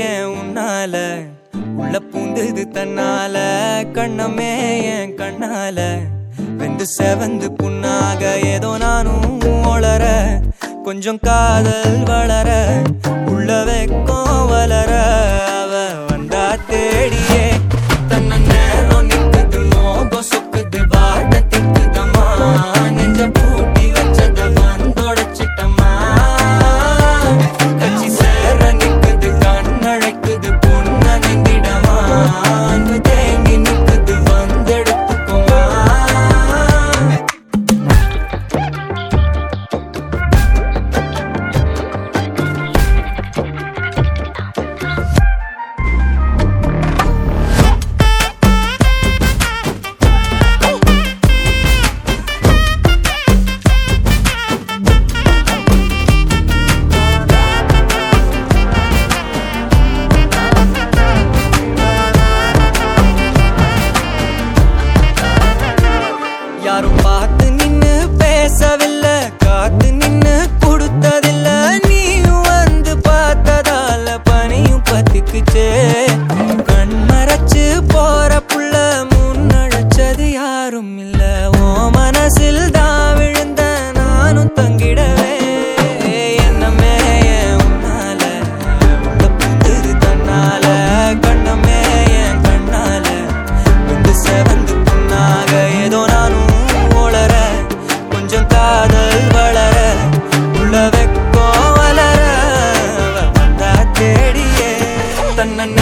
ஏன் உன்னால உள்ள பூந்தது தன்னால கண்ணமே என் கண்ணால வெந்து செவந்து புண்ணாக ஏதோ நானும் ஒளர கொஞ்சம் காதல் வளர உள்ள வெக்கம் வளர அவ வந்தா தேடியே தன்ன நேரம் நிக்குது மோகம் சொக்குது வாட திக்குதம்மா நெஞ்ச பூட்டி வச்சத வந்தொடச்சிட்டம்மா கட்சி சேர நிக்குது கண்ணழைக்குது பொண்ண நெந்திடமா அன்பு தேங்கி நிக்குது வந்தெடுத்துக்குமா யாரும் பார்த்து நின்னு பேசவில்லை காத்து நின்னு கொடுத்ததில்ல நீயும் வந்து பார்த்ததால பனியும் பத்திக்குச்சே கண் மறைச்சு போற புள்ள முன்னழைச்சது யாரும் இல்ல ஓ மனசில் தான் விழுந்த நானும் தங்கிடவே என்னமே உன்னால உள்ள புந்தது தன்னால கண்ணமே என் கண்ணால வந்து செவந்து புண்ணாக ஏதோ நானும் கொஞ்சம் காதல் வளர உள்ள வெக்கம் வளர வந்தா தேடியே தன்ன